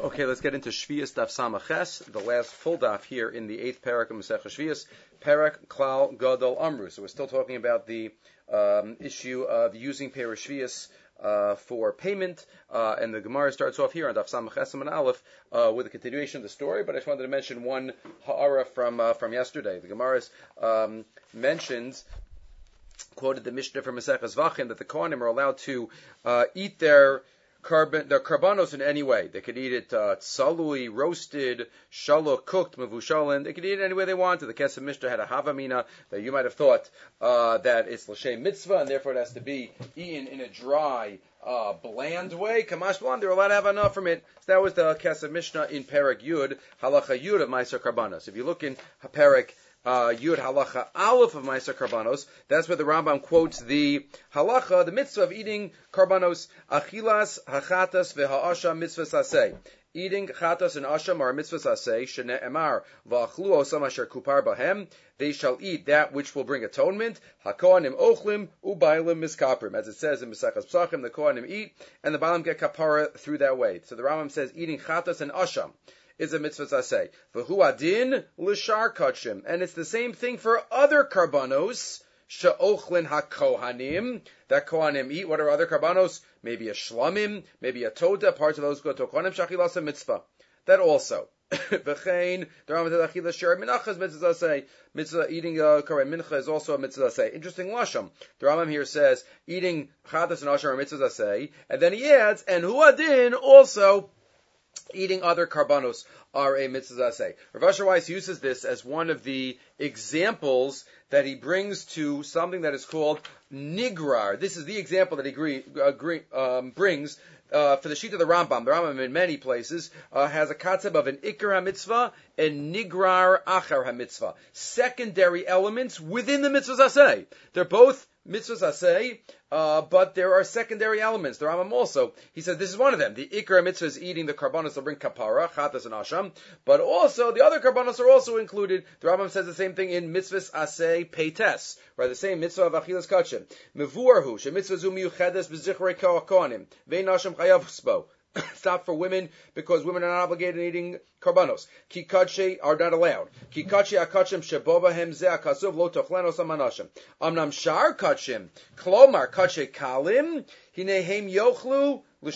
Okay, let's get into Shvius Daf Samaches, the last full daf here in the 8th parak of Masechah Shvius, Parak Klal Gadol Amru. So we're still talking about the issue of using Parak Shvius for payment, and the Gemara starts off here on Daf Samaches and Aleph with a continuation of the story. But I just wanted to mention one ha'ara from yesterday. The Gemara mentions, quoted the Mishnah from Maseches Vachim, that the Kohanim are allowed to eat their karbanos in any way. They could eat it tsalui, roasted, shalok, cooked, mavushalin. They could eat it any way they wanted. The Kesef Mishnah had a havamina that you might have thought that it's l'shem mitzvah, and therefore it has to be eaten in a dry, bland way. Kamash bland, they're allowed to have enough from it. So that was the Kesef Mishnah in Perek Yud, halacha Yud of Ma'aser Karbanos. If you look in Perek Yud halacha Aleph of Ma'aser Karbanos, that's where the Rambam quotes the halacha, the mitzvah of eating karbanos, achilas hachatas v'ha'asha mitzvah saseh. Eating chatas and asham are mitzvah saseh, shene'emar v'achlu osam asher kupar bahem, they shall eat that which will bring atonement, hakohanim ochlim, u'bailim miskaprim. As it says in Mesechus Psachim, the kohanim eat, and the bailim get kapara through that way. So the Rambam says eating chatas and asham is a mitzvah saseh. V'hu adin l'shar kachim. And it's the same thing for other karbanos, she'ochlin hakohanim, that kohanim eat. What are other karbanos? Maybe a shlamim, maybe a toda, parts of those go to kohanim, shachilasa mitzvah. That also. V'chein, the Rambam says achilas shir minachas mitzvah saseh. Mitzvah, eating korban mincha is also a mitzvah saseh. Interesting lasham. The Rambam here says, eating chatas and asham are mitzvah saseh, and then he adds, and hu adin also, eating other karbanos are a mitzvah zaseh. Rav Asher Weiss uses this as one of the examples that he brings to something that is called nigrar. This is the example that he brings for the sheet of the Rambam. The Rambam in many places has a concept of an ikar ha-mitzvah and nigrar achar ha-mitzvah. Secondary elements within the mitzvah zaseh. They're both mitzvahs aseh, but there are secondary elements. The Rambam also, he says this is one of them. The ikar mitzvah is eating the karbanos that bring kapara, chatas and asham, but also the other karbanos are also included. The Rambam says the same thing in mitzvahs aseh peites, right? The same mitzvah of achilas kachim. Mevuarhu, she mitzvah zu miyuchedes b'zichrei kohanim, vein asham chayav sbo. Stop for women because women are not obligated in eating karbanos. Ki kache are not allowed. Ki kache akachim shebobahem ze akasuv lo tochlenos amanashim. Amnam shar kachim klomar kache kalim hinehem yochlu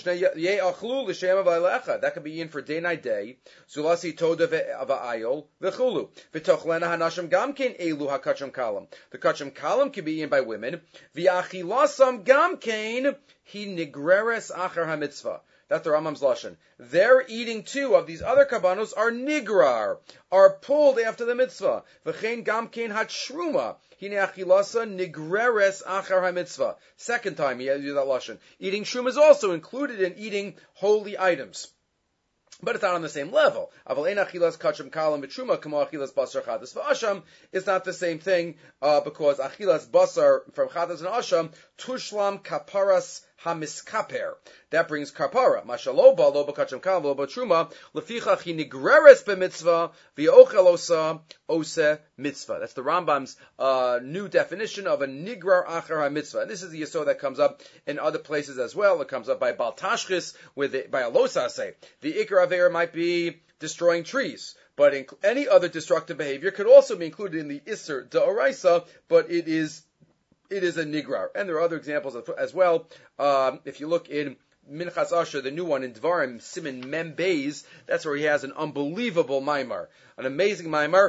yeachlu l'shem avaylecha. That could be in for day night day. Zulasi toda v'ayol v'chulu v'tochlena hanashim gamkein elu hakachim kalim. The kachim kalim can be eaten by women. V'achilasam gamkein hi nigreres achar hamitzvah. That's the Rambam's lashon. Their eating too of these other karbanos are nigrar, are pulled after the mitzvah. V'chein gamkein hatshruma hine achilasa nigreres achar hamitzvah. Second time he uses that lashon. Eating shrum is also included in eating holy items. But it's not on the same level. Aval ein achilas kachim kalam b'truma kamo achilas basar chatas v'asham is not the same thing because achilas basar from chatas and asham tushlam kaparas hamiskaper. That brings kapara. Mashaloba lo b'kachim kalam lo b'truma lefichach hi nigreres b'mitzvah v'yochel osa ose mitzvah. That's the Rambam's new definition of a nigrar achar ha-mitzvah. And this is the yesod that comes up in other places as well. It comes up by Bal Tashchis, by a losase. The ikar aver might be destroying trees. But any other destructive behavior could also be included in the Isser Da'oraisa, but it is a nigrar. And there are other examples as well. If you look in Minchas Asher, the new one in Dvarim, Siman Mem Beis, that's where he has an unbelievable maimar, an amazing maimar,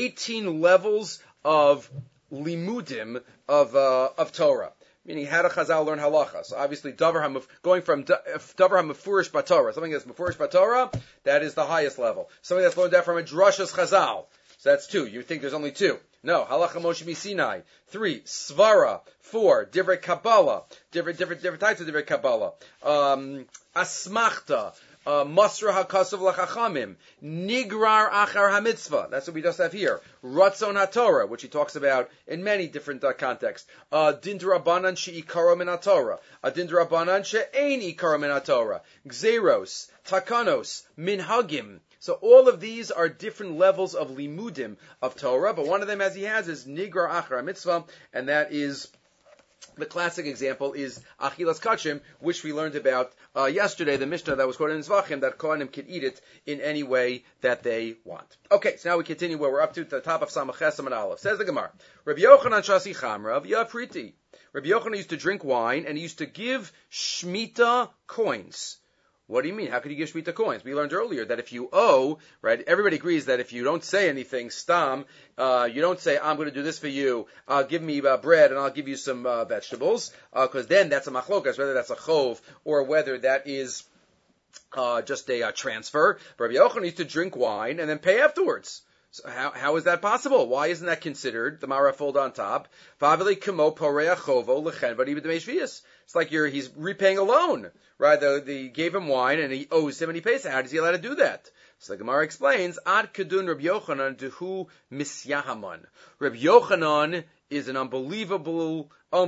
18 levels of limudim of Torah. Meaning, how to Chazal learn halacha. So obviously, going from Davar HaMefurish B'Torah, something that's Mefurish B'Torah, that is the highest level. Something that's learned out from a Drashas Chazal. So that's 2. You think there's only 2. No, Halacha Moshe Misinai. 3, Svara. 4, Divrei Kabbalah. Different types of Divrei Kabbalah. Asmachta. Masra HaKasav L'Chachamim. Nigrar Achar HaMitzvah. That's what we just have here. Ratzon HaTorah, which he talks about in many different contexts. Din D'Rabbanan She'ikaro Min HaTorah. Din D'Rabbanan She'ein Ikaro Min HaTorah. Gzeros. Takanos. Minhagim. So all of these are different levels of limudim of Torah, but one of them, as he has, is Nigrar Achar HaMitzvah, and that is The classic example is Achilas Kachim, which we learned about yesterday, the Mishnah that was quoted in Zvachim, that Kohanim can eat it in any way that they want. Okay, so now we continue where we're up to the top of Samach Chesam and Aleph. Says the Gemara, Rabbi Yochanan Shasi Chamra, V'Yapriti. Rabbi Yochanan used to drink wine, and he used to give Shemitah coins. What do you mean? How could you give Shemitah coins? We learned earlier that if you owe, right, everybody agrees that if you don't say anything, stam, you don't say, I'm going to do this for you, give me bread and I'll give you some vegetables, because then that's a machlokas, whether that's a chov or whether that is just a transfer. Rabbi Yochanan used to drink wine and then pay afterwards. So how is that possible? Why isn't that considered? The Mara fold on top. It's like he's repaying a loan, right? They gave him wine and he owes him and he pays. How is he allowed to do that? So the Gemara explains, Ad Kedun Rabbi Yochanan Dehu Misyahaman. Rabbi Yochanan is an unbelievably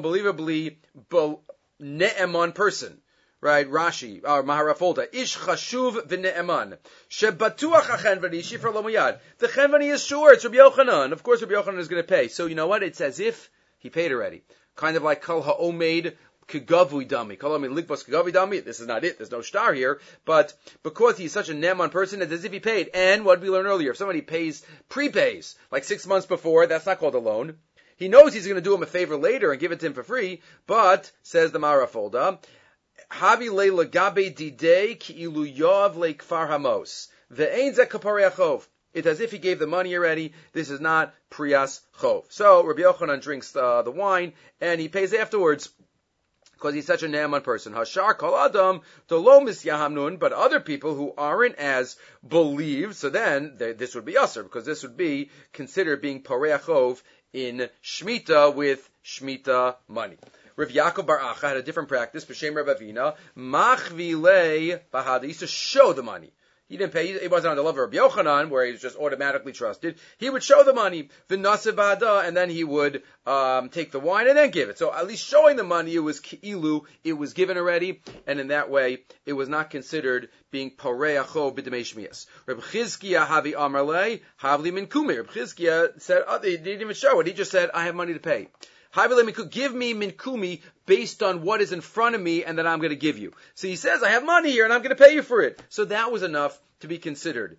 ne'eman person. Right, Rashi, or Maharafolta, Ish Chashuv v'ne'eman, Shebatuach ha'chenvani, Shifra lo miyad. The chenvani is sure, it's Rabbi Yochanan. Of course Rabbi Yochanan is going to pay. So you know what? It's as if he paid already. Kind of like Kol ha'omed k'gavui dami. Kol ha'omed likvos k'gavui dami. This is not it. There's no star here. But because he's such a ne'eman person, it's as if he paid. And what did we learn earlier? If somebody prepays, like 6 months before, that's not called a loan. He knows he's going to do him a favor later and give it to him for free. But, says the Maharafolta, Havi leila gabe didei ki'ilu yav leikfar hamos. Ve'ein zeh kaparei achov. It's as if he gave the money already. This is not priyas chov. So Rabbi Yochanan drinks the wine and he pays afterwards because he's such a ne'eman person. Hashar kol adam delo misyahamnun. But other people who aren't as believed, so then this would be usher because this would be considered being parei achov in Shemitah with Shemitah money. Rav Yaakov Bar Acha had a different practice. B'Shem Rav Avina, machvilei bahada. He used to show the money. He didn't pay. He wasn't on the level of Rabbi Yochanan, where he was just automatically trusted. He would show the money, v'nasev bahada, and then he would take the wine and then give it. So at least showing the money, it was ki'ilu, it was given already, and in that way, it was not considered being parei achov b'demei shmiyas. Reb Chizkiya havi amarlei havli min kumi. Reb Chizkiya said, he didn't even show it. He just said, I have money to pay. Give me min kumi based on what is in front of me and that I'm going to give you. So he says, I have money here and I'm going to pay you for it. So that was enough to be considered.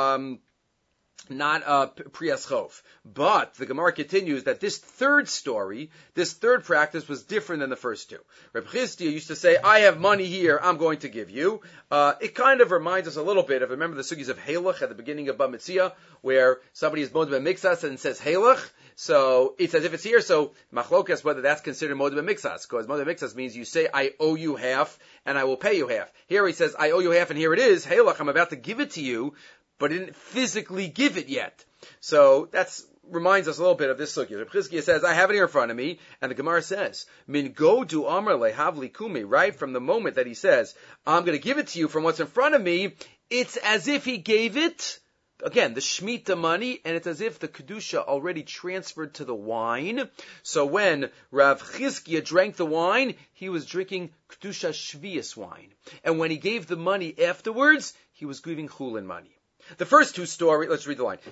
Not priyas chov. But the Gemara continues that this third story, this third practice was different than the first two. Reb Chizkiya used to say, I have money here, I'm going to give you. It kind of reminds us a little bit of, remember the sugis of Halach at the beginning of Bava Metzia, where somebody is modeh b'mixas and says Halach. So it's as if it's here. So machlokas whether that's considered modeh b'mixas, because modeh b'mixas means you say I owe you half and I will pay you half. Here he says I owe you half and here it is Halach. I'm about to give it to you, but he didn't physically give it yet. So that's reminds us a little bit of this sugya. Reb Chizkiya says, I have it here in front of me, and the Gemara says, Min go du amar lehavli kumi, right from the moment that he says, I'm going to give it to you from what's in front of me, it's as if he gave it, again, the Shemitah money, and it's as if the Kedusha already transferred to the wine. So when Rav Chizkiya drank the wine, he was drinking Kedusha Shvius wine. And when he gave the money afterwards, he was giving Chulin money. The first two stories, let's read the line.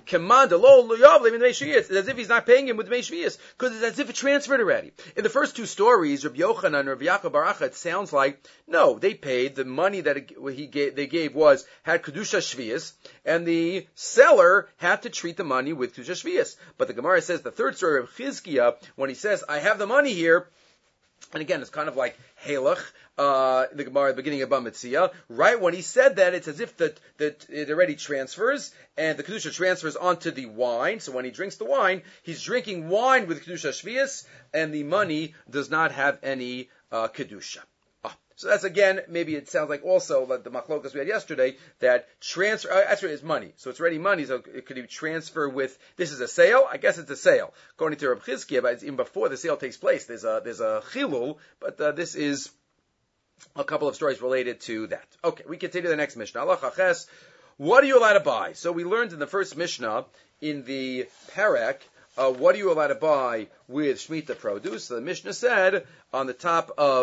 It's as if he's not paying him with Dmei Shviyas, because it's as if it transferred already. In the first two stories, Rabbi Yochanan and Rabbi Yaakov Bar Acha, it sounds like, no, they paid, the money that they gave had Kedusha Shviyas, and the seller had to treat the money with Kedusha Shviyas. But the Gemara says, the third story of Chizkiya, when he says, I have the money here, and again, it's kind of like Halach, the Gemara at the beginning of Bava Metzia. Right when he said that, it's as if that it already transfers, and the Kedusha transfers onto the wine. So when he drinks the wine, he's drinking wine with Kedusha Shvius, and the money does not have any Kedusha. So that's again, maybe it sounds like also like the machlokas we had yesterday, that transfer, actually it's money. So it's already money, so it could be transfer with, this is a sale? I guess it's a sale. According to Reb Chizkiya, but even before the sale takes place, there's a chilul, but this is a couple of stories related to that. Okay, we continue the next Mishnah. Allah Chaches, what are you allowed to buy? So we learned in the first Mishnah, in the Perek, what are you allowed to buy with Shemitah produce? So the Mishnah said, on the top of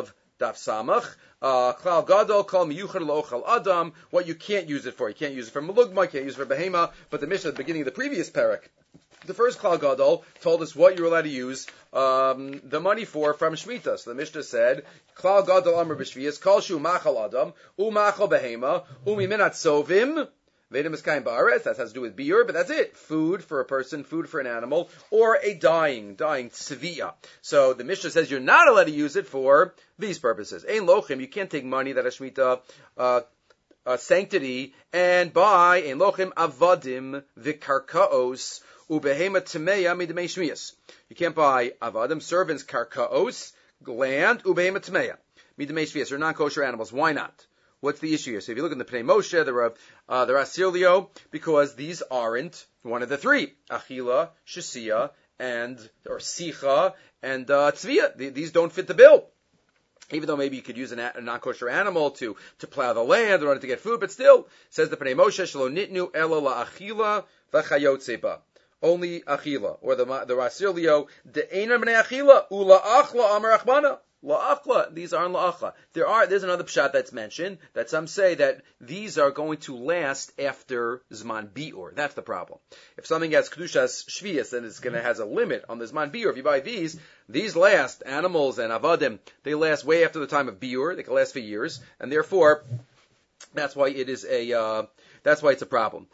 Daf Samach. Klal Gadol Kol Miyuchad Lochal Adam. What you can't use it for. You can't use it for Malugma, you can't use it for Behema. But the Mishnah at the beginning of the previous parak, the first Klal Gadol told us what you're allowed to use the money for from Shemitah. So the Mishnah said, Klal Gadol Amr B'Shviyas, Kol Shu Machal Adam, Umachal Behema, Umiminat Sovim, Vedem Eskayim Ba'aretz, that has to do with beer, but that's it. Food for a person, food for an animal, or a dying tzviya. So the Mishnah says you're not allowed to use it for these purposes. Ein lochim, you can't take money that a Shemitah sanctity and buy ein lochim avadim v'karkaos ubehema tmeya midmei shmiyas. You can't buy avadim, servants, karkaos, land, ubehema tmeya midmei shmiyas. They're non-kosher animals. Why not? What's the issue here? So if you look in the Pnei Moshe, the Rasirlio, because these aren't one of the three. Achila, Shesiya, or Sicha, and Tzviya. These don't fit the bill. Even though maybe you could use a non-kosher animal to plow the land in order to get food, but still, says the Pnei Moshe, Shelo nitnu elo la'achila v'chayotzeba. Only achila. Or the Rasirlio, de'ena b'nei achila, ula'achla amar achbana. La'achla, these aren't la'achla. There's another pshat that's mentioned, that some say that these are going to last after Zman Bi'ur. That's the problem. If something has Kedushas Shviyas, then it's going to has a limit on the Zman Bi'ur. If you buy these last, animals and avadim, they last way after the time of Bi'ur. They can last for years, and therefore, that's why it's a problem.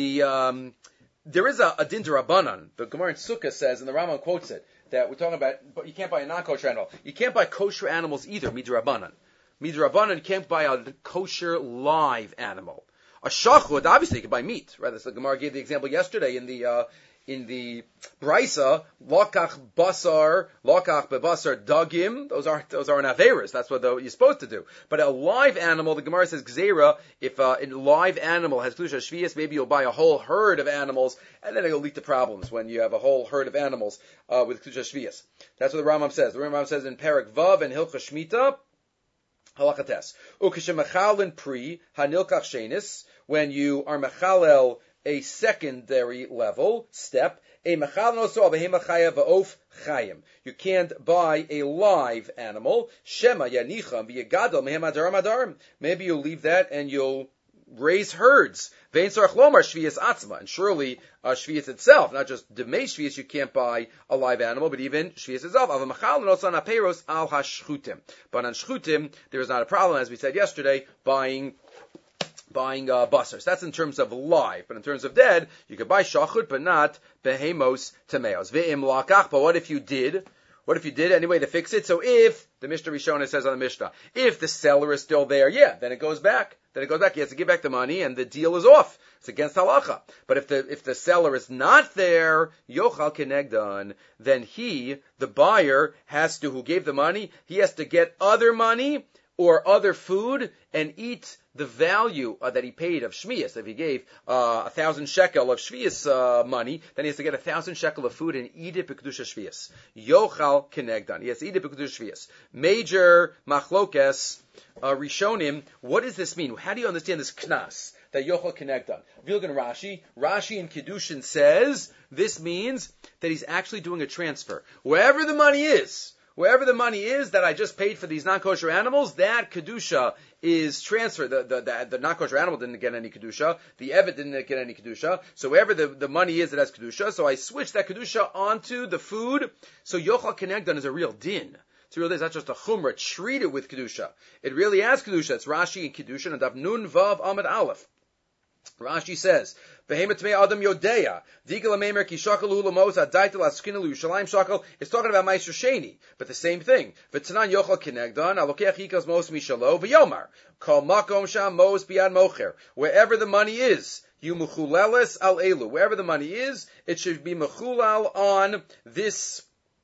There is a din d'Rabbanan. The Gemara in Sukkah says, and the Rambam quotes it, that we're talking about, but you can't buy a non-kosher animal. You can't buy kosher animals either, midrabanan. Midrabanan, you can't buy a kosher live animal. A shachud, obviously you can buy meat, right? The Gemara gave the example yesterday in the Brisa, lokach bebasar dagim, those aren't averas. That's what you're supposed to do. But a live animal, the Gemara says gzeira, if a live animal has kedusha shviyas, maybe you'll buy a whole herd of animals, and then it'll lead to problems when you have a whole herd of animals with kedusha shviyas. That's what the Rambam says. The Rambam says in Perek Vav and Hilcha Shmita, halachates ukeshemachalin pri hanilkach shenis, when you are mechalel a secondary level step, a mechal noso behema chaya va'of chayim. You can't buy a live animal. Shema yanicham v'yegadol mehem adarim adarim. Maybe you'll leave that and you'll raise herds. Vein sarach lomar shviyas atzma. And surely shviyas itself, not just demei shviyas, you can't buy a live animal, but even shviyas itself. Ava mechal noso on aperos al hashchutim. But on shchutim, there is not a problem, as we said yesterday, buying basars. That's in terms of live, but in terms of dead, you could buy shachut, but not behemos tameos. Ve'im lakach, but what if you did? What if you did? Any way to fix it? So if, the Mishnah Rishonah says on the Mishnah, if the seller is still there, then it goes back. He has to give back the money and the deal is off. It's against halacha. But if the seller is not there, yochal kenegdan, then the buyer who gave the money, he has to get other money or other food and eat the value that he paid of shmiyas. If he gave 1,000 shekel of shmiyas money, then he has to get 1,000 shekel of food and eat it b'kedusha shmiyas. Yochal kenegdan. He has to eat it b'kedusha shmiyas. Major machlokes rishonim. What does this mean? How do you understand this knas that yochal kenegdan? If you look in Rashi in Kiddushin says this means that he's actually doing a transfer. Wherever the money is that I just paid for these non-kosher animals, that kedusha is transferred. The non-kosher animal didn't get any kedusha. The evet didn't get any kedusha. So wherever the money is, it has kedusha. So I switched that kedusha onto the food. So yochal kenegdan is a real din. It's a real din. It's not just a chumrah. Treat it with kedusha. It really has kedusha. It's Rashi and Kiddushin and Daf Nun Vav Amud Aleph. Rashi says, "Behemoth mei adam yodeya digel amemer ki shakal ulamos adaitel askinalu Yerushalayim shakal." It's talking about Meiser Sheni, but the same thing. V'tanan yochal kenegdan alokech hikas mos mishalo v'yomar kol makom sham mos biad mocher. Wherever the money is, you mechuleles al elu. Wherever the money is, it should be mechulal on this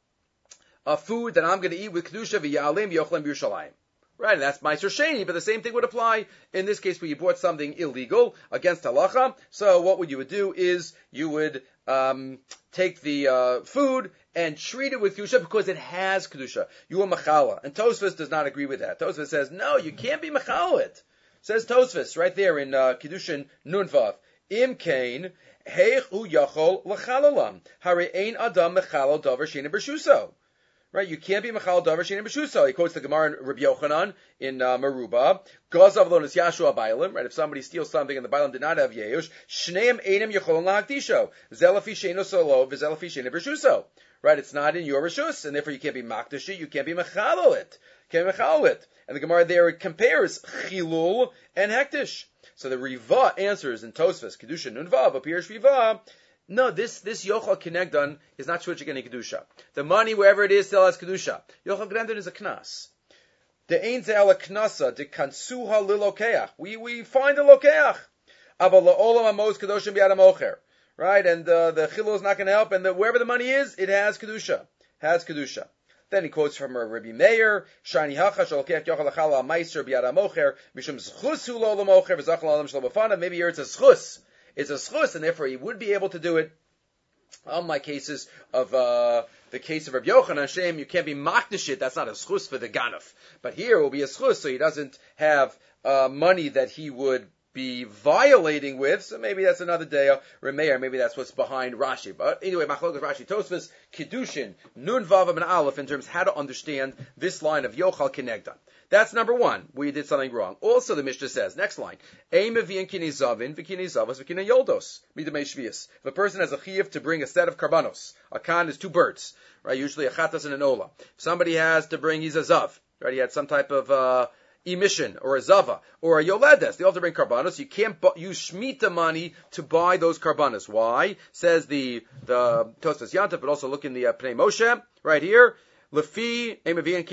food that I'm going to eat with kedusha v'yalim yochlem Yerushalayim. Right, and that's Meiser Sheni, but the same thing would apply in this case where you bought something illegal against halacha. So what you would do is you would take the food and treat it with kedusha because it has kedusha. You are machala, and Tosfos does not agree with that. Tosfos says no, you can't be machala it. Says Tosfos right there in Kiddushin Nun Vav. Im kain heich hu yachol l'chalalam hari ein adam mechalal davar sheni b'shuso. Right, you can't be mechal davar shein b'shuso. He quotes the Gemara in Rabbi Yochanan in Meruba. Gazav lonis Yashua bailim. Right, if somebody steals something and the bailim did not have yeush, shneim einem yecholon lahakdisho. Zelafi sheino solo v'zelafi shein b'shuso. Right, it's not in your rishus, and therefore you can't be makdashi. You can't be mechalo it. And the Gemara there compares chilul and hektish. So the Riva answers in Tosfos Kedusha Nun Vav appears Riva. No, this Yochal Kenegdan is not switching any Kedusha. The money, wherever it is, still has Kedusha. Yochal Kenegdan is a Knas. The Ein Ze'el Knasa, the Kansuha Lilokeach. We find a Lokeach. Aval La'olam Amos Kedoshim B'Yad HaMocher. Right, and the Chilul is not going to help, and wherever the money is, it has Kedusha. Then he quotes from Rabbi Meir, Shani Hacha Shalokech Yochal Achala Meiser B'Yad HaMocher, Mishum Zchusu Lo L'Mocher, V'Zachal Alam Shlo B'Fanav. Maybe here it's a Schus. It's a schus, and therefore he would be able to do it. Unlike cases of the case of Rabbi Yochanan, Hashem, you can't be makdashit. That's not a schus for the ganaf. But here it will be a schus, so he doesn't have money that he would be violating with. So maybe that's another day. Remeir, maybe that's what's behind Rashi. But anyway, Machlokas Rashi Tosfos Kedushin Nun Vav and Aleph in terms of how to understand this line of Yochal Kenegdan. That's number one. We did something wrong. Also, the Mishnah says, next line, if a person has a chiyuv to bring a set of karbanos, a kan is two birds, right? Usually a chatas and an ola. If somebody has to bring, he's a zav, right? He had some type of emission or a zava or a yoledes. They all have to bring karbanos. You can't use shmita money to buy those karbanos. Why? Says the Tosfos Yantav, but also look in the Pnei Moshe right here. Anything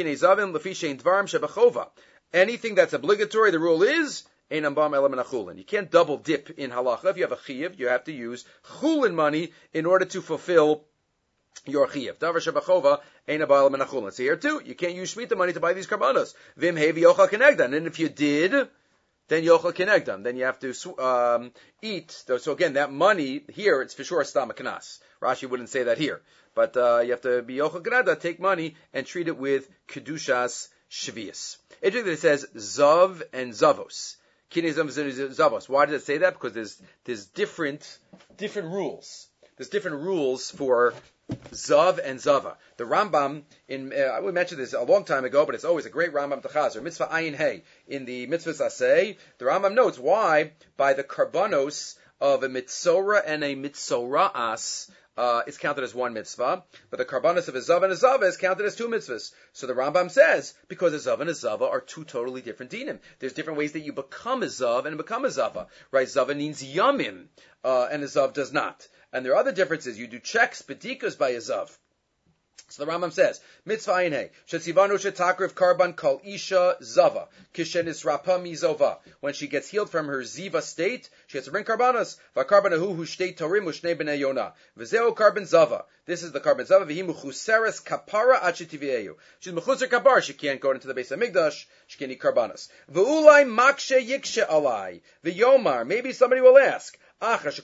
that's obligatory, the rule is you can't double dip in halacha. If you have a chiyuv, you have to use chulin money in order to fulfill your chiyuv. Davar shebachova ein abal menachulin. So here too, you can't use shmita money to buy these karbanos. Vim hevi yochal kenegdan. And if you did, then yochal kenegdan. Then you have to eat. So again, that money here, it's for sure a stam knas. Rashi wouldn't say that here. But you have to be yochal kenegdan, take money and treat it with kedushas shvius. Interesting that it says zav and zavos. Kinei zavos. Why does it say that? Because there's different rules. There's different rules for zav and zava. The Rambam, we mentioned this a long time ago, but it's always a great Rambam Techazer. Mitzvah Ayin Hey. In the Mitzvahs Aseh, the Rambam notes why by the karbanos of a mitzora and a mitzora'as, it's counted as one mitzvah, but the karbanos of a zav and a zava is counted as two mitzvahs. So the Rambam says, because a zav and a zava are two totally different dinim. There's different ways that you become a zav and become a zava. Right? Zava means yamim, and a zav does not. And there are other differences. You do checks, bedikas by a zav. So the Rambam says, Mitzvah Ayin Hey, Shetzivanu shetakriv karban kol isha zava, kishenis rapa mizova. When she gets healed from her ziva state, she has to bring karbanos. V'karbanahu hu shtei torim u'shnei b'nei yonah. V'zeo karban zava. This is the karban zava. V'hi mechuseres kapara ad shetivieyu. She's mechuser kapar. She can't go into the Beis HaMikdash. She can't eat karbanos. V'ulai makshe yikshe alai. V'yomar. Maybe somebody will ask, if the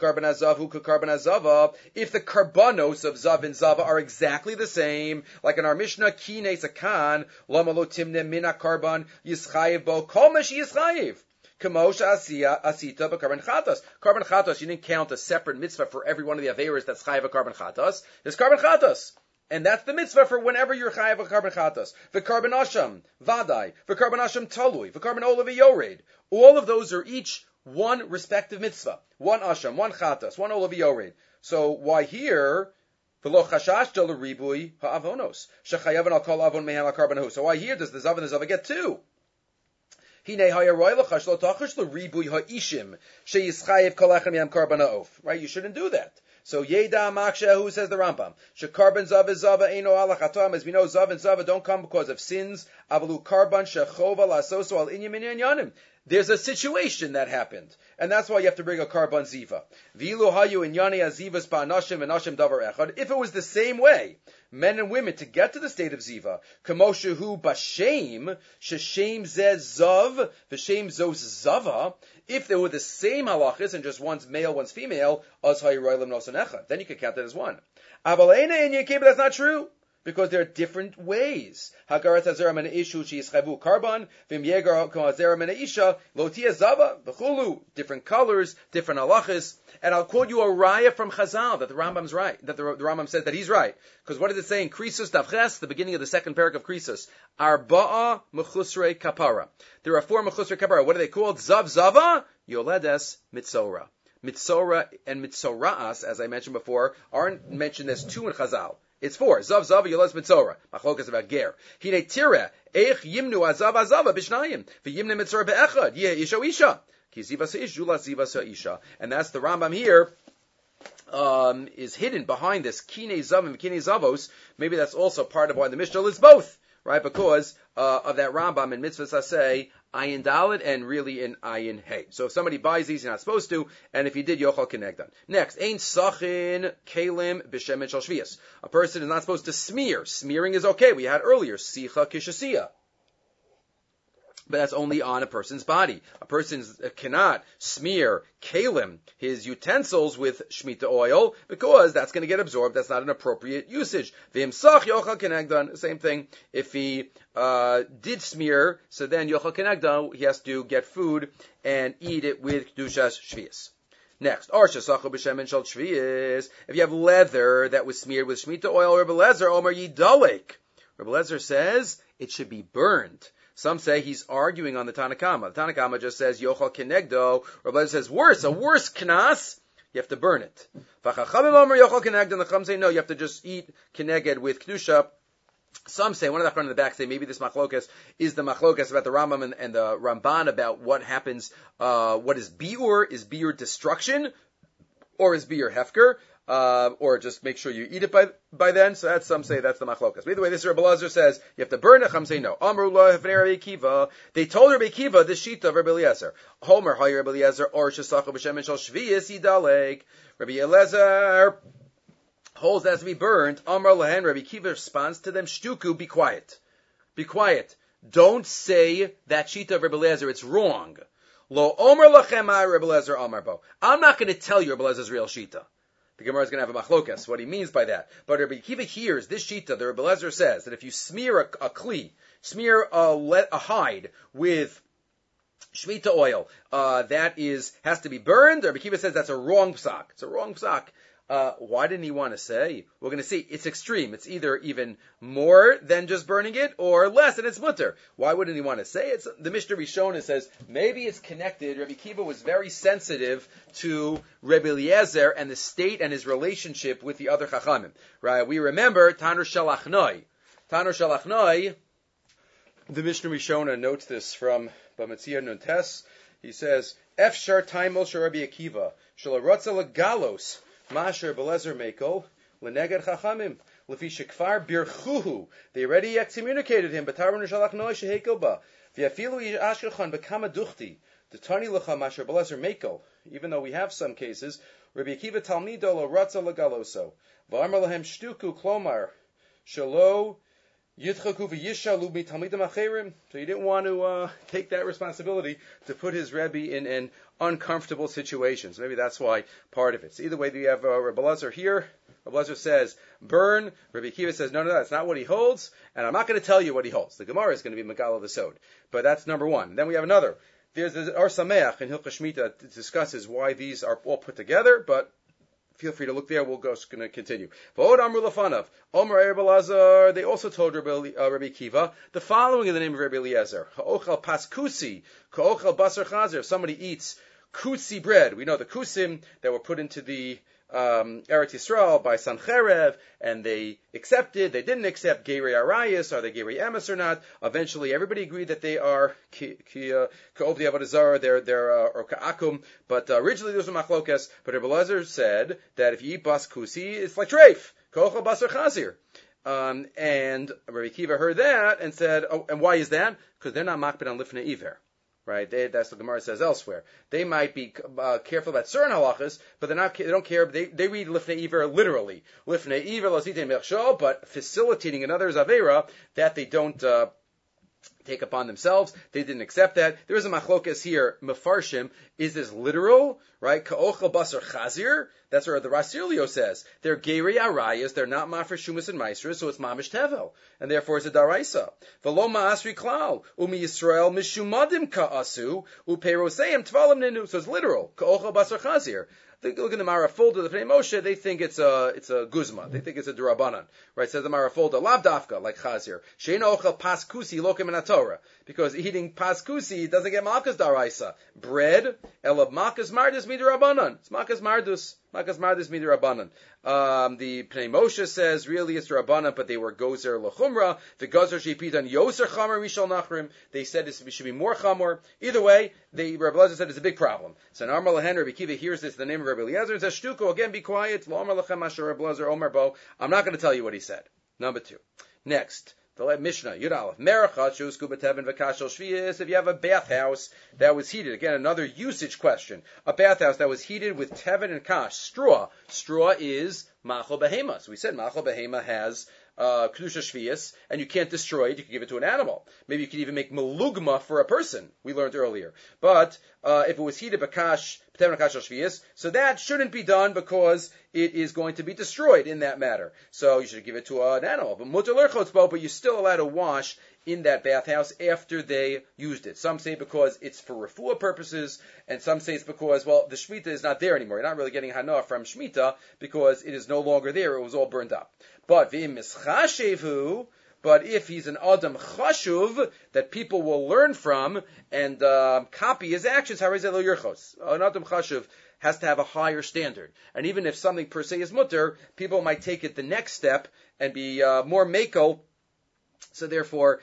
karbanos of zav and zava are exactly the same, like in our Mishnah, kines akan, lama lo timne mina karban yischayev bo kol meshi yischayev. Kamosh asita b'karban chatas. Karban chatas, you didn't count a separate mitzvah for every one of the averas that's chayev a karban chatas. There's karban chatas. And that's the mitzvah for whenever you're chayav a karban chatas. V'karban asham, vadai. V'karban asham talui. V'karban olav yored. All of those are each one respective mitzvah. One asham, one chatas, one olav yored. So why here, v'lo chashash del ribui ha'avonos. Shechayavan al kol avon mehem ha'karban hu. So why here does the zav and the zava get two? Hine hayaroy l'chash lo tachash l'ribui ha'ishim she'yischayev kol echem yam karban ha'of. Right? You shouldn't do that. So Yeda Makshehu, says the Rambam, Shekarban Zav is Zava Eino Alachatam. As we know, Zav and Zava don't come because of sins. Avalu Karban Shechova Lasoso Al Inyam Inyanim. There's a situation that happened, and that's why you have to bring a karban ziva. V'ilu hayu inyani azivas ba'anashim and nashim davar echad. If it was the same way, men and women to get to the state of ziva, kamoshehu b'shem sheshem zeh zav v'shem zos zava. If they were the same halachas and just one's male, one's female, az hayiroilim nosan echad, then you could count that as one. Avalena in Yekib, that's not true. because there are different ways. Hagarat hazera min ishu sheyischevu karban, v'im yegar hazera min isha lo tia zava v'chulu. Different colors, different halachas. And I'll quote you a raya from Chazal that the Rambam's right, that the Rambam says that he's right. Because what does it say in Krisus Davches, the beginning of the second parak of Krisus? Arba'a mechusrei kapara. There are 4 mechusrei kapara. What are they called? Zav zava yoledes mitzora. Mitzora and mitzoraas, as I mentioned before, aren't mentioned as 2 in Chazal. It's 4. Zav zav yoledes mitzora. Machlokas about ger. Hine tira eich yimnu azav azava bishnayim v'yimne mitzora be'echad yeh isha isha. And that's the Rambam here, is hidden behind this Kinei Zavim, Kinei Zavos. Maybe that's also part of why the Mishnah lists both, right? Because of that Rambam in Mitzvah Saseh, Ayin Dalet, and really in Ayin Hey. So if somebody buys these, you're not supposed to, and if you did, Yochal Kenegdan. Next, Ein Sachin Kalim B'Shemen Shal Shvius. A person is not supposed to smear. Smearing is okay. We had earlier, Sicha Kishasiya. But that's only on a person's body. A person cannot smear kalim, his utensils, with shmita oil, because that's going to get absorbed. That's not an appropriate usage. V'imsach yochal kenegdan. Same thing. If he did smear, so then yochal kenegdan, he has to get food and eat it with kedushas shvius. Next, if you have leather that was smeared with shmita oil, Rebbe Lezer Omer Yidalek. Rebbe Lezer says it should be burned. Some say he's arguing on the Tanakama. The Tanakama just says, Yochal Kenegdo. Rabbi says, a worse knas, you have to burn it. V'chachamim omer Yochal Kenegdo, and the Chacham say, no, you have to just eat Keneged with Kedusha. Some say, one of the front and the back say, maybe this machlokas is the machlokas about the Rambam and the Ramban about what happens, what is biur? Is biur destruction? Or is biur hefker? Or just make sure you eat it by then. So that's, some say that's the machlokas. But either way, this Rebbe Elazar says you have to burn it. Some say no. Amrullah Rabbi Akiva. They told Rabbi Akiva the shita of Rabbi Eliezer. Homer Hay Rabbi Eliezer or Shesacha b'Shem Shal Shvius Yidalek. Rabbi Eliezer holds that has to be burned. Amar Lahen. Rabbi Akiva responds to them: Shtuku, be quiet. Be quiet. Don't say that shita of Rabbi Eliezer. It's wrong. Lo Omer Lachem Rabbi Eliezer Amar Bo. I'm not going to tell you Rabbi Eliezer real shita. The Gemara is going to have a machlokas, what he means by that. But Rabbi Akiva hears this shita, the Rebbe Lezer says, that if you smear a kli, smear a hide with shmita oil, that has to be burned. Rabbi Akiva says that's a wrong psak. It's a wrong psak. Why didn't he want to say? We're going to see it's extreme. It's either even more than just burning it or less, and it's mutter. Why wouldn't he want to say it? The Mishnah Rishona says maybe it's connected. Rabbi Akiva was very sensitive to Rabbi Eliezer and the state and his relationship with the other Chachamim. Right? We remember Tanur Shalachnoi. Tanur Shalachnoi. The Mishnah Rishona notes this from Bamatzia Nuntes. He says, Efshar Taimel Shel Rabbi Akiva Shel Arotza Galos. Masher Belezer Mekel, Leneged Chachamim, Lefi Shekfar Birchuhu. They already excommunicated him, but Tarun Shalach Noy Shehekelba. V'afilu Ashkelchan Bekama Duchti. The Tani Lecha Masher Belezer Mekel. Even though we have some cases, Rabbi Akiva Talmido Lo Ratza Legaloso. V'amar Lahem Shtuku Klomar. Shalo Yitchaku v'Yishalu Mitalmidim Acherim. So he didn't want to take that responsibility to put his Rebbe in an uncomfortable situation. So maybe that's why part of it. So either way, we have Rebbe Elazar here. Rebbe Elazar says, burn. Rabbi Akiva says, no, that's not what he holds, and I'm not going to tell you what he holds. The Gemara is going to be Megala V'Sod. But that's number one. Then we have another. There's the Or Sameach in Hilchah Shemitah that discusses why these are all put together, but feel free to look there. We're going to continue. They also told Rabbi Akiva the following in the name of Rabbi Eliezer. Ha'ochel paskusi, ka'ochel basar chazer. If somebody eats kutsi bread, we know the kusim that were put into the Eretz Yisrael by Sancherev, and they accepted, they didn't accept Gerei Arayis, are they Gerei Emes or not? Eventually, everybody agreed that they are Ka'ov the Avodah Zarah, they're or Ka'akum, but originally those were Machlokas, but Rebbe Elazar said that if you eat Bas Kusi, it's like Treif, Ka'ochel Basar Chazir. And Rabbi Akiva heard that and said, oh, and why is that? Because they're not makbid on Lifnei Iver. Right, that's what the Gemara says elsewhere. They might be careful about certain halachas, but they don't care. They read Lifnei Iver literally. Lifnei Iver, Lasite Mershal, but facilitating another's Avera, that they don't take upon themselves. They didn't accept that. There is a machlokas here, mefarshim. Is this literal, right? Ka'ochel basar chazir. That's what the Rasilio says. They're geri arayas. They're not mafresh shumas and maestras, so it's mamish tevel, and therefore it's a daraisa. V'lo ma'asri klal umi Yisrael mishumadim ka'asu uperoseim tvalim ninu. So it's literal. Ka'ochel basar chazir. Look in the Marafulda, the Pnei Moshe, they think it's a guzma. They think it's a durabanan. Right? Says the Marafulda, lav dafka, like chazir. Sheina ochel paskusi lokim in Torah. Because eating paskusi doesn't get malchus daraisa. Bread, elab malchus mardus midirabanan. It's malchus mardus. Malchus mardus midirabanan. The Pnei Moshe says, really it's durabanan, but they were gozer lechumra. The gozer shepidan yoser chamer mishal nachrim. They said it should be more chamor. Either way, Rabbi Eliezer said it's a big problem. So now Amar Lehen, Rabbi Kiva hears this, the name of Rabbi Eliezer, and says, Shtuko, again, be quiet. Lo Amar Lechem Asher Rabbi Eliezer Omer Bo. I'm not going to tell you what he said. Number 2. Next. The Mishnah, Yud Aleph, Merachat Shusku B'Tevin V'Kashel Shviyis. If you have a bathhouse that was heated, again, another usage question. A bathhouse that was heated with Tevin and Kash, straw. Straw is Machal Behema. So we said Machal Behema has Kedusha Shviyis, and you can't destroy it, you can give it to an animal. Maybe you could even make Melugma for a person, we learned earlier. But if it was heated B'Kash, B'Tevin Kash Shviyis, so that shouldn't be done because it is going to be destroyed in that matter. So you should give it to an animal. But Mutar L'Chotzbo, but you're still allowed to wash in that bathhouse after they used it. Some say because it's for refuah purposes, and some say it's because, well, the Shemitah is not there anymore. You're not really getting Hana from Shemitah because it is no longer there. It was all burned up. But V'im Mischashevu, but if he's an Adam Chashuv that people will learn from and copy his actions, Harizel Yirchos. An Adam Chashuv has to have a higher standard. And even if something per se is mutter, people might take it the next step and be more makel. So therefore,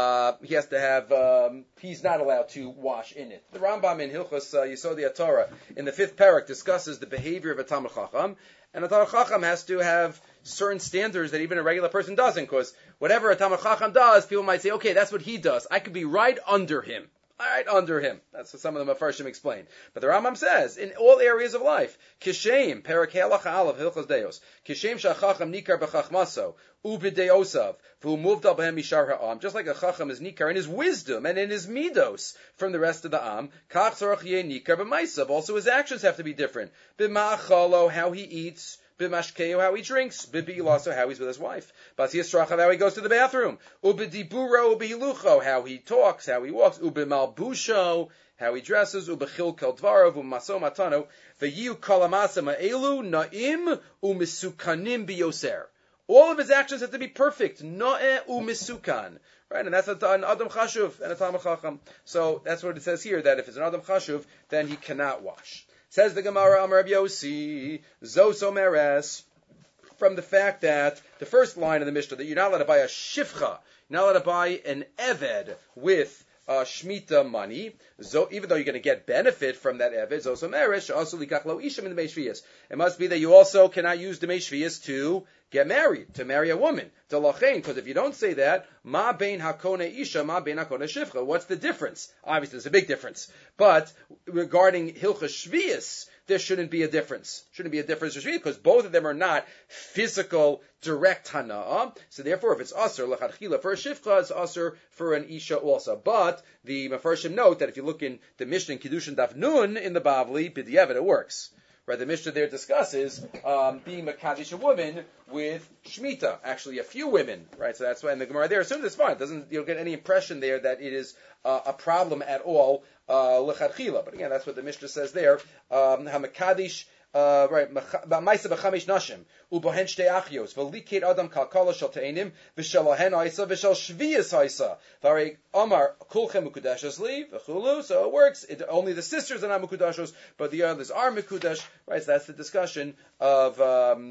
he has to have, he's not allowed to wash in it. The Rambam in Hilchos Yesodei Torah in the 5th parak discusses the behavior of a Talmid Chacham, and a Talmid Chacham has to have certain standards that even a regular person doesn't, because whatever a Talmid Chacham does, people might say, okay, that's what he does. I could be right under him. Right under him. That's what some of the Mefarshim explain. But the Rambam says, in all areas of life, Kishem, Perak Halacha Aleph, Hilchos Deos, Kishem Shachacham Nikar B'Chachmaso, U'B'Deosav, V'Hu Muvdal B'Hem Mishar Ha'am, just like a Chacham is Nikar in his wisdom and in his midos from the rest of the Am, Kach Tzorach Yeh Nikar B'Maisav, also his actions have to be different. B'Ma'achalo, how he eats, B'mashkeu, how he drinks, B'Bi'laso, how he's with his wife, B'Siyasrachav, how he goes to the bathroom, U'B'Diburo, U'B'Hilucho, how he talks, how he walks, U'B'Malbusho, how he dresses, U'B'Chilkel Dvarav, U'Maso Matano, V'Yiu Kalamasa Ma'elu, Na'im, U'Misukanim B'Yoser. All of his actions have to be perfect, Na'eh U'Misukan. Right, and that's an Adam Chashuv and a Talmid Chacham. So that's what it says here, that if it's an Adam Chashuv, then he cannot wash. Says the Gemara, Amar Rabbi Yossi, Zos Omeres, from the fact that the first line of the Mishnah, that you're not allowed to buy a shifcha, you're not allowed to buy an eved with Shemitah money, even though you're going to get benefit from that eved, Zos Omeres, also likach lo isham in the Mei Shviyas. It must be that you also cannot use the Mei Shviyas to get married, to marry a woman, to lachein, because if you don't say that, ma bein hakone isha, ma bein hakone shivcha, what's the difference? Obviously, there's a big difference. But regarding hilchas shviyas, there shouldn't be a difference. Shouldn't be a difference for shviyas, because both of them are not physical, direct hana'ah. So therefore, if it's asr, lechadchila for a shivcha, it's asr for an isha also. But the Mefarshim note that if you look in the Mishnah in Kiddushin Daf Nun in the Bavli, b'diavad, it works. Right, the Mishnah there discusses being Makadish a woman with Shemitah, actually a few women, right? So that's why, and the Gemara there assumes it's fine. It doesn't, you don't get any impression there that it is a problem at all, l'chadchila. But again, that's what the Mishnah says there. HaMakadish, right, Ma'isa b'chamish nashim, u'bohen shtei achios, v'likid adam kalkala shal te'enim, v'shalahen ha'isa, v'shal shviyas ha'isa, v'arei amar kulchem mukudashos li, v'chulu, so it works, only the sisters are not mukudashos, but the others are mukudash, right, so that's the discussion of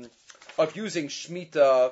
using Shemitah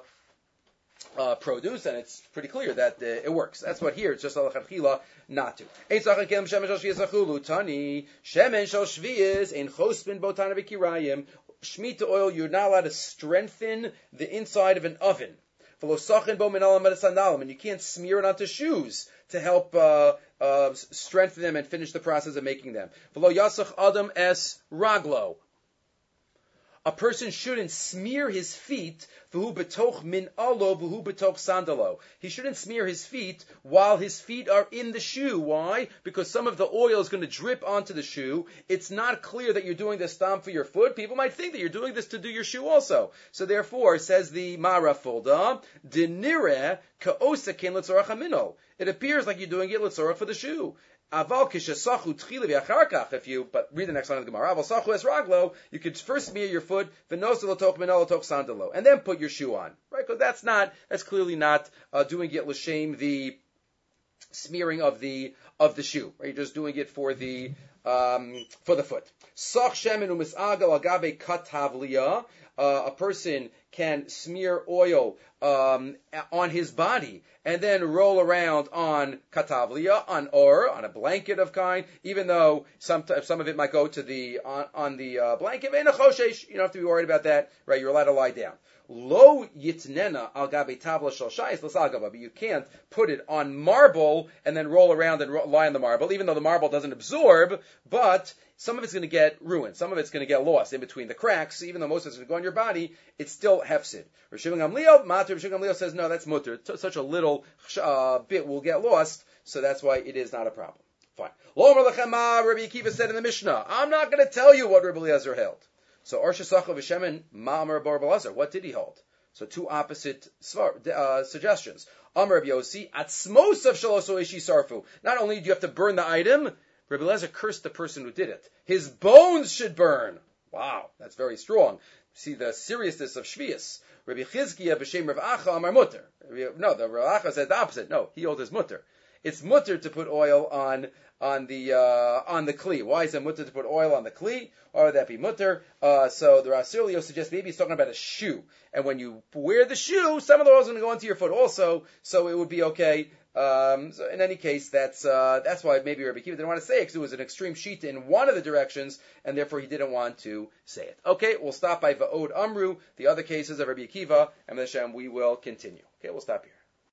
produce, and it's pretty clear that it works. That's what here, it's just al-chadchila not to. Ein tzachak kem shemen shal shviyas achulu, tani, shemen shal shviyas, ein chospin botana v'kirayim, Shemitah oil, you're not allowed to strengthen the inside of an oven. V'lo sachin bo min alam sandalim, and you can't smear it onto shoes to help strengthen them and finish the process of making them. V'lo yasach adam es raglo, a person shouldn't smear his feet. V'hu betoch min alo, v'hu betoch sandalo. He shouldn't smear his feet while his feet are in the shoe. Why? Because some of the oil is going to drip onto the shoe. It's not clear that you're doing this stomp for your foot. People might think that you're doing this to do your shoe also. So therefore, says the Mara Fulda, Dinire ka'osakin l'tzorach hamino. It appears like you're doing it l'tzorach for the shoe. Aval kishasachu tchila v'acharkach. If you, but read the next line of the Gemara. Aval sachu es raglo. You could first smear your foot v'nosa l'toch min l'toch sandalo, and then put your shoe on. Right? Because that's clearly not doing it l'shem the smearing of the shoe. Right? You're just doing it for the foot. Sach shemen u'misagal agabe katavliya. A person can smear oil on his body and then roll around on katavliya, on a blanket of kind, even though some of it might go to the on the blanket. You don't have to be worried about that, right? You're allowed to lie down. Lo yitnena al gabe tavla shel shayis l'sagava, but you can't put it on marble and then roll around and lie on the marble, even though the marble doesn't absorb, but some of it's going to get ruined. Some of it's going to get lost in between the cracks. Even though most of it's going to go on your body, it's still hefsid. Rav Shimon Gamliel says, no, that's mutter. Such a little bit will get lost, so that's why it is not a problem. Fine. Rabbi Akiva said in the Mishnah, I'm not going to tell you what Rabbi Eliezer held. So Arsha Sacha v'Shemen Ma'amar Bar Belazar. What did he hold? So two opposite suggestions. Amar Rabbi Yossi, Atzmos of Shaloso Ishi Sarfu. Not only do you have to burn the item, Rabbi Eliezer cursed the person who did it. His bones should burn. Wow, that's very strong. See the seriousness of Shvius. Rabbi Chizkiya b'Shem Rav Acha Amar Mutter. No, the Rav Acha said the opposite. No, he held his mutter. It's mutter to put oil on the kli. Why is it mutter to put oil on the kli? Why would that be mutter? So the Rav Sirlio suggests maybe he's talking about a shoe, and when you wear the shoe, some of the oil is going to go into your foot also, so it would be okay. So in any case, that's why maybe Rabbi Akiva didn't want to say it, because it was an extreme sheet in one of the directions, and therefore he didn't want to say it. Okay, we'll stop by Va'od Amru, the other cases of Rabbi Akiva, and Hashem we will continue. Okay, we'll stop here.